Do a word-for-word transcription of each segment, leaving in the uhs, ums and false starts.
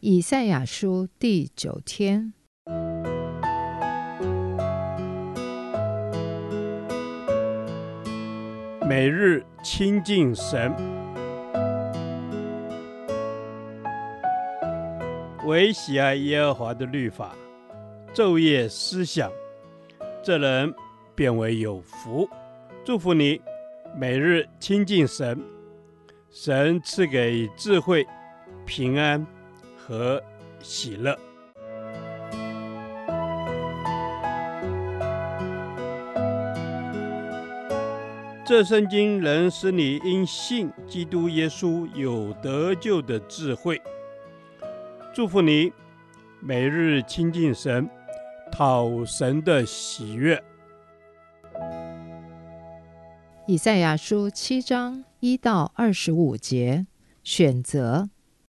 以赛亚书第九天。 每日亲近神，唯喜爱耶和华的律法，昼夜思想，这人便为有福。祝福你，每日亲近神，神赐给智慧、平安和喜乐。这圣经能使你因信基督耶稣有得救的智慧。祝福你，每日亲近神，讨神的喜悦。 以赛亚书七章一到二十五节，选择。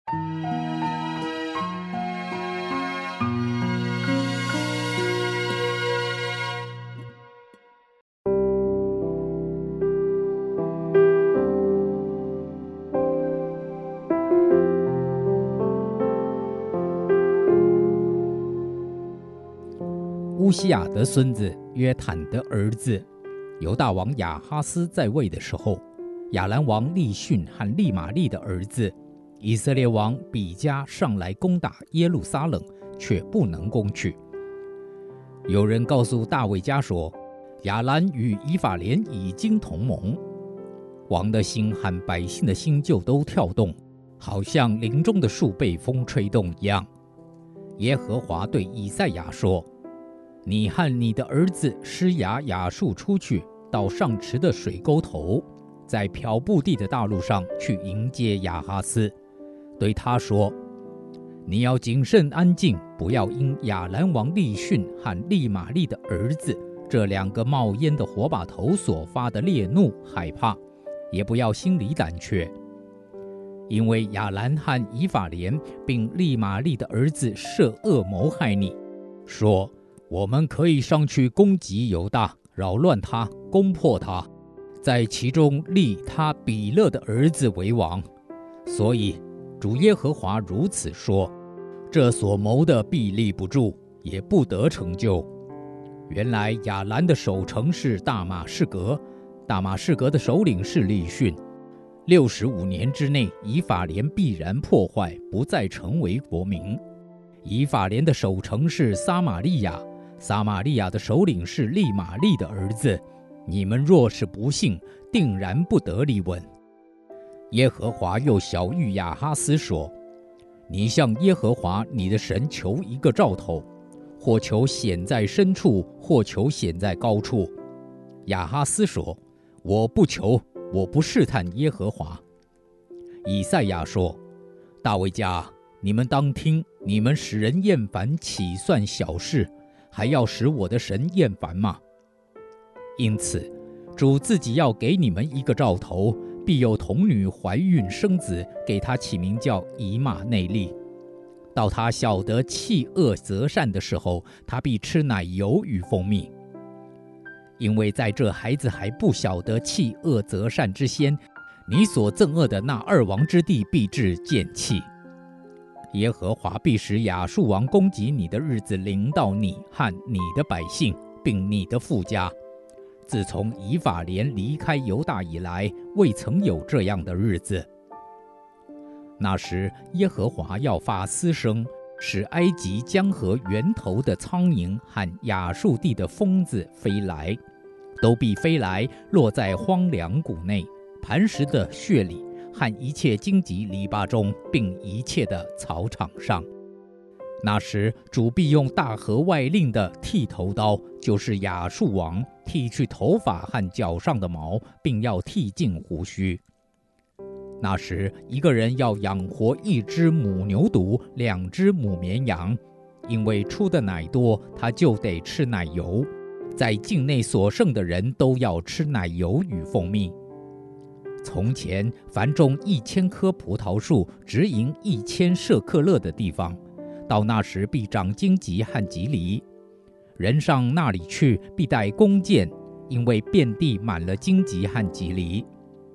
乌西雅的孙子约坦的儿子犹大王亚哈斯在位的时候，亚兰王利逊和利玛利的儿子以色列王比加上来攻打耶路撒冷，却不能攻去。有人告诉大卫家说，亚兰与以法莲已经同盟。王的心和百姓的心就都跳动，好像林中的树被风吹动一样。耶和华对以赛亚说，你和你的儿子施雅雅述出去，到上池的水沟头，在漂布地的大路上去迎接亚哈斯，对他说，你要谨慎安静，不要因亚兰王利逊和利玛利的儿子这两个冒烟的火把头所发的烈怒害怕，也不要心里胆怯，因为亚兰和以法莲并利玛利的儿子设恶谋害你，说，我们可以上去攻击犹大，扰乱他，攻破他，在其中立他比勒的儿子为王。所以主耶和华如此说，这所谋的必立不住，也不得成就。原来亚兰的守城是大马士革，大马士革的首领是利逊。六十五年之内，以法莲必然破坏，不再成为国民。以法莲的守城是撒玛利亚，撒玛利亚的首领是利玛利的儿子。你们若是不信，定然不得立稳。耶和华又晓谕亚哈斯说，你向耶和华你的神求一个兆头，或求显在深处，或求显在高处。亚哈斯说，我不求，我不试探耶和华。以赛亚说，大卫家，你们当听，你们使人厌烦岂算小事，还要使我的神厌烦吗？因此主自己要给你们一个兆头，必有童女怀孕生子，给他起名叫以马内利。到他晓得弃恶择善的时候，他必吃奶油与蜂蜜。因为在这孩子还不晓得弃恶择善之先，你所憎恶的那二王之地必致见弃。耶和华必使亚述王攻击你的日子临到你和你的百姓，并你的父家。自从以法莲离开犹大以来，未曾有这样的日子。那时耶和华要发嘶声，使埃及江河源头的苍蝇和亚述地的蜂子飞来，都必飞来，落在荒凉谷内、磐石的穴里和一切荆棘篱笆中，并一切的草场上。那时主必用大河外令的剃头刀，就是亚述王，剃去头发和脚上的毛，并要剃尽胡须。那时一个人要养活一只母牛犊，两只母绵羊，因为出的奶多，他就得吃奶油。在境内所剩的人都要吃奶油与蜂蜜。从前凡种一千棵葡萄树，直营一千舍克勒的地方，到那时必长荆棘和棘藜。人上那里去，必带弓箭，因为遍地满了荆棘和棘藜。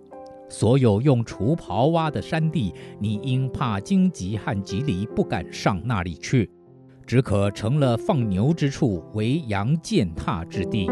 所有用锄刨挖的山地，你因怕荆棘和棘藜，不敢上那里去，只可成了放牛之处，为羊践踏之地。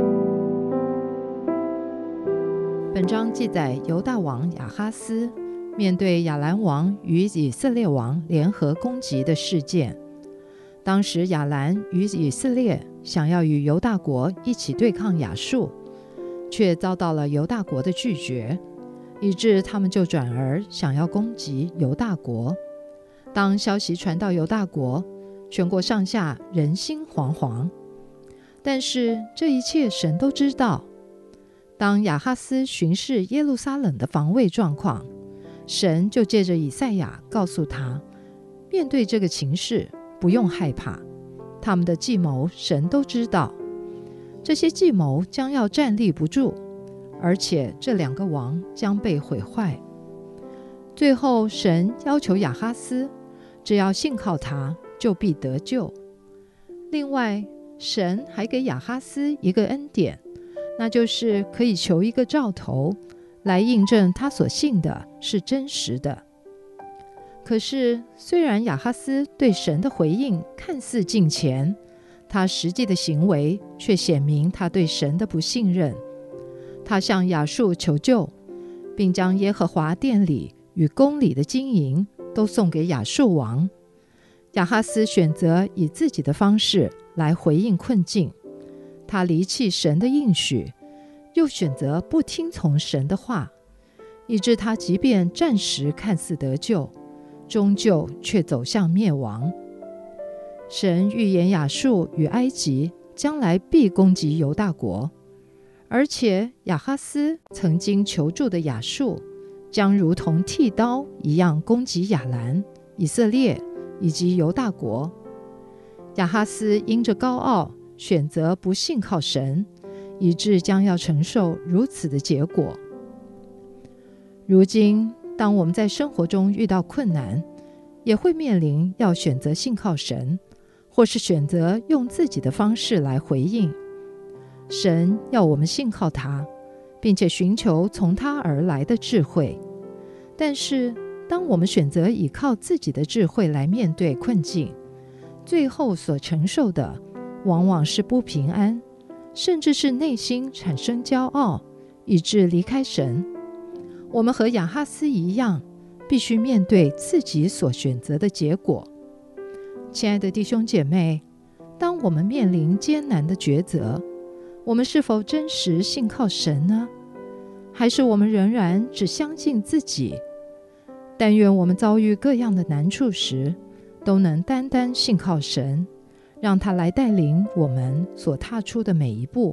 本章记载犹大王亚哈斯面对亚兰王与以色列王联合攻击的事件。当时亚兰与以色列想要与犹大国一起对抗亚述，却遭到了犹大国的拒绝，以致他们就转而想要攻击犹大国。当消息传到犹大国，全国上下人心惶惶。但是这一切神都知道。当亚哈斯巡视耶路撒冷的防卫状况，神就借着以赛亚告诉他，面对这个情势不用害怕，他们的计谋神都知道，这些计谋将要站立不住，而且这两个王将被毁坏。最后神要求亚哈斯，只要信靠他，就必得救。另外，神还给亚哈斯一个恩典，那就是可以求一个兆头，来印证他所信的是真实的。可是，虽然亚哈斯对神的回应看似敬虔，他实际的行为却显明他对神的不信任。他向亚述求救，并将耶和华殿里与宫里的金银都送给亚述王。亚哈斯选择以自己的方式来回应困境，他离弃神的应许，又选择不听从神的话，以致他即便暂时看似得救，终究却走向灭亡。神预言亚述与埃及将来必攻击犹大国，而且亚哈斯曾经求助的亚述将如同剃刀一样攻击亚兰、以色列以及犹大国。亚哈斯因着高傲选择不信靠神，以致将要承受如此的结果。如今当我们在生活中遇到困难，也会面临要选择信靠神，或是选择用自己的方式来回应。神要我们信靠他，并且寻求从他而来的智慧。但是当我们选择依靠自己的智慧来面对困境，最后所承受的往往是不平安，甚至是内心产生骄傲，以致离开神。我们和亚哈斯一样，必须面对自己所选择的结果。亲爱的弟兄姐妹，当我们面临艰难的抉择，我们是否真实信靠神呢？还是我们仍然只相信自己？但愿我们遭遇各样的难处时，都能单单信靠神，让他来带领我们所踏出的每一步。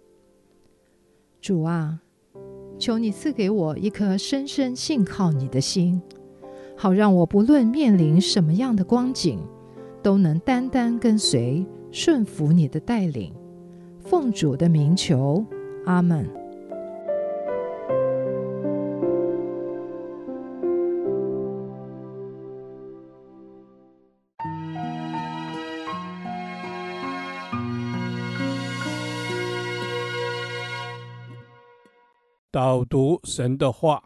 主啊，求你赐给我一颗深深信靠你的心，好让我不论面临什么样的光景，都能单单跟随，顺服你的带领。奉主的名求，阿们。 导读神的话。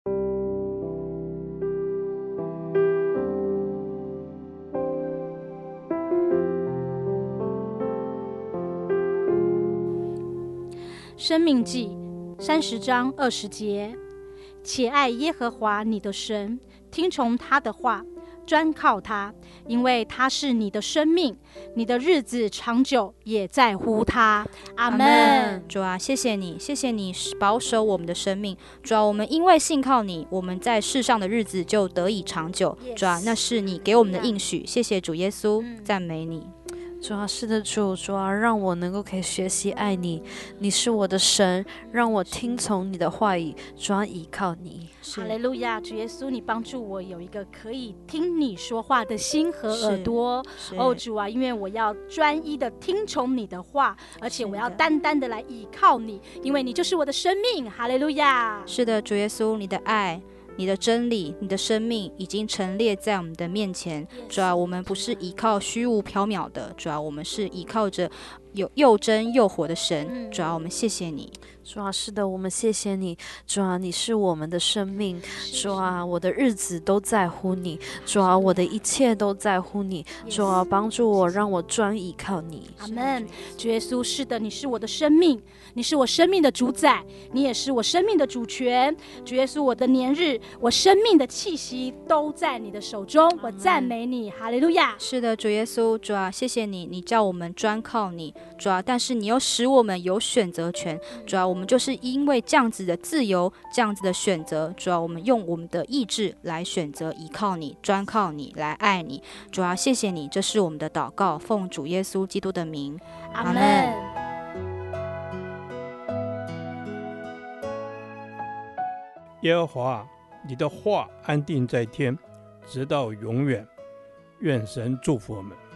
申命记三十章二十节，且爱耶和华你的神，听从他的话，专靠他，因为他是你的生命，你的日子长久也在乎他。阿们。 主啊，谢谢你，谢谢你保守我们的生命。主啊，我们因为信靠你，我们在世上的日子就得以长久。主啊，那是你给我们的应许。谢谢主耶稣，赞美你。 主啊，是的主，主啊，让我能够可以学习爱你，你是我的神，让我听从你的话语，主啊，依靠你。 哈利路亚，主耶稣，你帮助我有一个可以听你说话的心和耳朵。哦，主啊，因为我要专一的听从你的话，而且我要单单的来依靠你，因为你就是我的生命。哈利路亚。 是的，主耶稣，你的爱，你的真理，你的生命已经陈列在我们的面前。主啊，我们不是依靠虚无缥缈的，主啊，我们是依靠着有又真又活的神。 嗯主啊，我们谢谢你。 主啊，是的，我们谢谢你。主啊，你是我们的生命。主啊，我的日子都在乎你。主啊，我的一切都在乎你。主啊，帮助我，让我专依靠你。 阿门。主耶稣，是的，你是我的生命，你是我生命的主宰，你也是我生命的主权。主耶稣，我的年日，我生命的气息都在你的手中。我赞美你，哈利路亚。 是的，主耶稣，主啊，谢谢你，你叫我们专靠你，主啊，但是你又使我们有选择权，主啊，我们就是因为这样子的自由，这样子的选择，主啊，我们用我们的意志来选择依靠你，专靠你，来爱你，主啊，谢谢你，这是我们的祷告，奉主耶稣基督的名， 阿门。 耶和华，你的话安定在天，直到永远。愿神祝福我们。